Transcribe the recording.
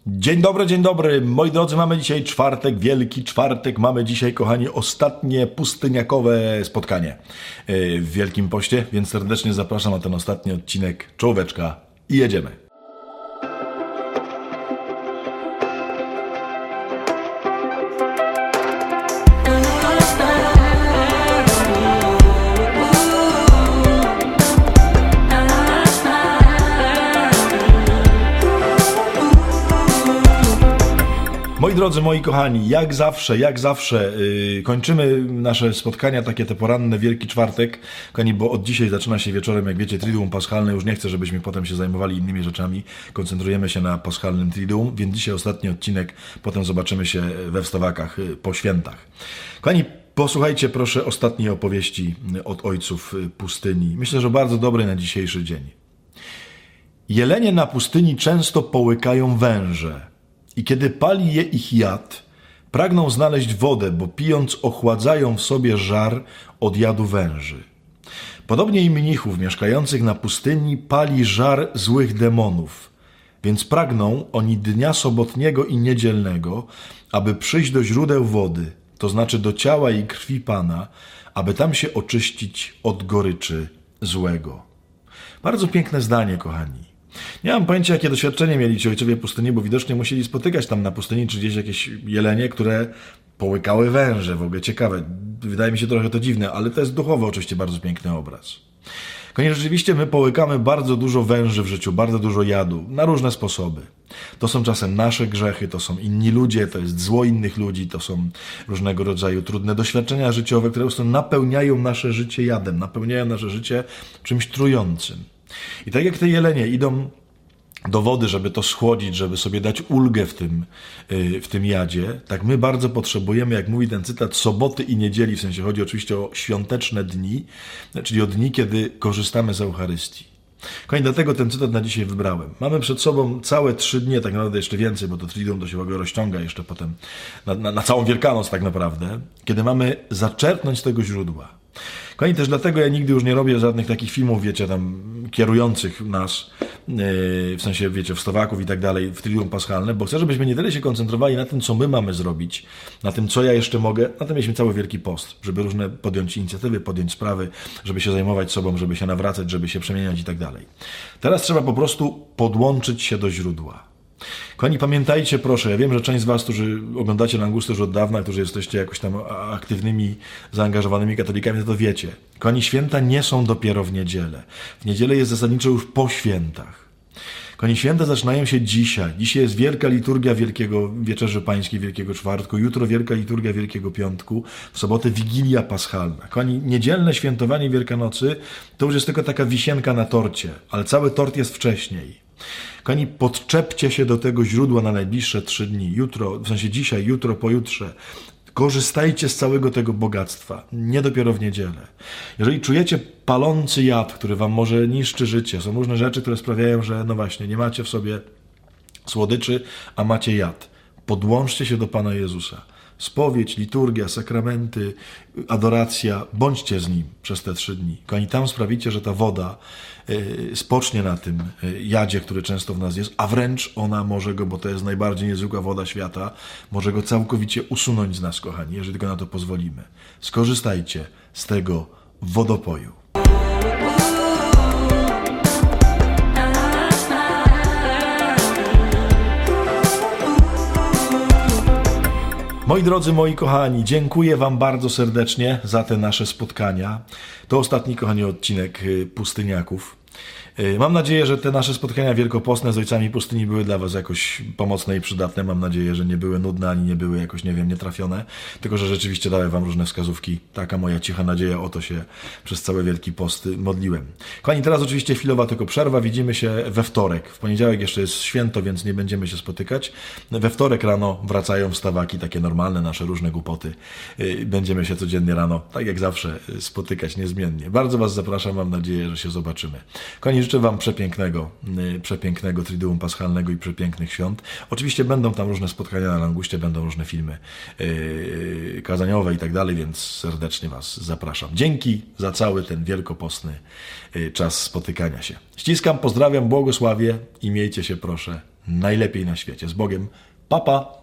Dzień dobry, moi drodzy, mamy dzisiaj czwartek, Wielki Czwartek, mamy dzisiaj, kochani, ostatnie pustyniakowe spotkanie w Wielkim Poście, więc serdecznie zapraszam na ten ostatni odcinek Czołóweczka i jedziemy. Moi drodzy, moi kochani, jak zawsze kończymy nasze spotkania, takie te poranne, Wielki Czwartek, kochani, bo od dzisiaj zaczyna się wieczorem, jak wiecie, Triduum Paschalne, już nie chcę, żebyśmy potem się zajmowali innymi rzeczami, koncentrujemy się na paschalnym Triduum, więc dzisiaj ostatni odcinek, potem zobaczymy się we wstawakach po świętach. Kochani, posłuchajcie proszę ostatniej opowieści od ojców pustyni, myślę, że bardzo dobrej na dzisiejszy dzień. Jelenie na pustyni często połykają węże. I kiedy pali je ich jad, pragną znaleźć wodę, bo pijąc ochładzają w sobie żar od jadu węży. Podobnie i mnichów mieszkających na pustyni pali żar złych demonów, więc pragną oni dnia sobotniego i niedzielnego, aby przyjść do źródeł wody, to znaczy do ciała i krwi Pana, aby tam się oczyścić od goryczy złego. Bardzo piękne zdanie, kochani. Nie mam pojęcia, jakie doświadczenie mieli ci ojcowie pustyni, bo widocznie musieli spotykać tam na pustyni, czy gdzieś jakieś jelenie, które połykały węże. W ogóle ciekawe. Wydaje mi się trochę to dziwne, ale to jest duchowo oczywiście bardzo piękny obraz. Koniecznie rzeczywiście my połykamy bardzo dużo węży w życiu, bardzo dużo jadu, na różne sposoby. To są czasem nasze grzechy, to są inni ludzie, to jest zło innych ludzi, to są różnego rodzaju trudne doświadczenia życiowe, które po prostu napełniają nasze życie jadem, napełniają nasze życie czymś trującym. I tak jak te jelenie idą do wody, żeby to schłodzić, żeby sobie dać ulgę w tym jadzie, tak my bardzo potrzebujemy, jak mówi ten cytat, soboty i niedzieli, w sensie chodzi oczywiście o świąteczne dni, czyli o dni, kiedy korzystamy z Eucharystii. Kochani, dlatego ten cytat na dzisiaj wybrałem. Mamy przed sobą całe 3 dni, tak naprawdę jeszcze więcej, bo to Triduum to się w ogóle rozciąga jeszcze potem na całą Wielkanoc tak naprawdę, kiedy mamy zaczerpnąć z tego źródła. Kochani, też dlatego ja nigdy już nie robię żadnych takich filmów, wiecie, tam kierujących nas, w sensie, wiecie, wstawaków i tak dalej, w Triduum Paschalne, bo chcę, żebyśmy nie tyle się koncentrowali na tym, co my mamy zrobić, na tym, co ja jeszcze mogę, na tym mieliśmy cały Wielki Post, żeby różne podjąć inicjatywy, podjąć sprawy, żeby się zajmować sobą, żeby się nawracać, żeby się przemieniać i tak dalej. Teraz trzeba po prostu podłączyć się do źródła. Kochani, pamiętajcie proszę, ja wiem, że część z was, którzy oglądacie Langusty już od dawna, którzy jesteście jakoś tam aktywnymi, zaangażowanymi katolikami, to wiecie. Kochani, święta nie są dopiero w niedzielę. W niedzielę jest zasadniczo już po świętach. Kochani, święta zaczynają się dzisiaj. Dzisiaj jest wielka liturgia Wielkiego Wieczerzy Pańskiej, Wielkiego Czwartku, jutro wielka liturgia Wielkiego Piątku, w sobotę Wigilia Paschalna. Kochani, niedzielne świętowanie Wielkanocy to już jest tylko taka wisienka na torcie, ale cały tort jest wcześniej. Kochani, podczepcie się do tego źródła na najbliższe 3 dni. Jutro, w sensie dzisiaj, jutro, pojutrze. Korzystajcie z całego tego bogactwa. Nie dopiero w niedzielę. Jeżeli czujecie palący jad, który wam może niszczy życie, są różne rzeczy, które sprawiają, że no właśnie, nie macie w sobie słodyczy, a macie jad. Podłączcie się do Pana Jezusa. Spowiedź, liturgia, sakramenty, adoracja, bądźcie z Nim przez te 3 dni. Kochani, tam sprawicie, że ta woda spocznie na tym jadzie, który często w nas jest, a wręcz ona może go, bo to jest najbardziej niezwykła woda świata, może go całkowicie usunąć z nas, kochani, jeżeli tylko na to pozwolimy. Skorzystajcie z tego wodopoju. Moi drodzy, moi kochani, dziękuję wam bardzo serdecznie za te nasze spotkania. To ostatni, kochani, odcinek Pustyniaków. Mam nadzieję, że te nasze spotkania wielkopostne z ojcami pustyni były dla was jakoś pomocne i przydatne. Mam nadzieję, że nie były nudne, ani nie były jakoś, nie wiem, nietrafione, tylko że rzeczywiście dały wam różne wskazówki. Taka moja cicha nadzieja, o to się przez cały Wielki Post modliłem. Kochani, teraz oczywiście chwilowa tylko przerwa. Widzimy się we wtorek. W poniedziałek jeszcze jest święto, więc nie będziemy się spotykać. We wtorek rano wracają wstawaki, takie normalne, nasze różne głupoty. Będziemy się codziennie rano, tak jak zawsze, spotykać niezmiennie. Bardzo was zapraszam, mam nadzieję, że się zobaczymy. Kochani, życzę wam przepięknego Triduum Paschalnego i przepięknych świąt. Oczywiście będą tam różne spotkania na Languście, będą różne filmy kazaniowe i tak dalej, więc serdecznie was zapraszam. Dzięki za cały ten wielkopostny czas spotykania się. Ściskam, pozdrawiam, błogosławię i miejcie się proszę najlepiej na świecie. Z Bogiem. Pa, pa!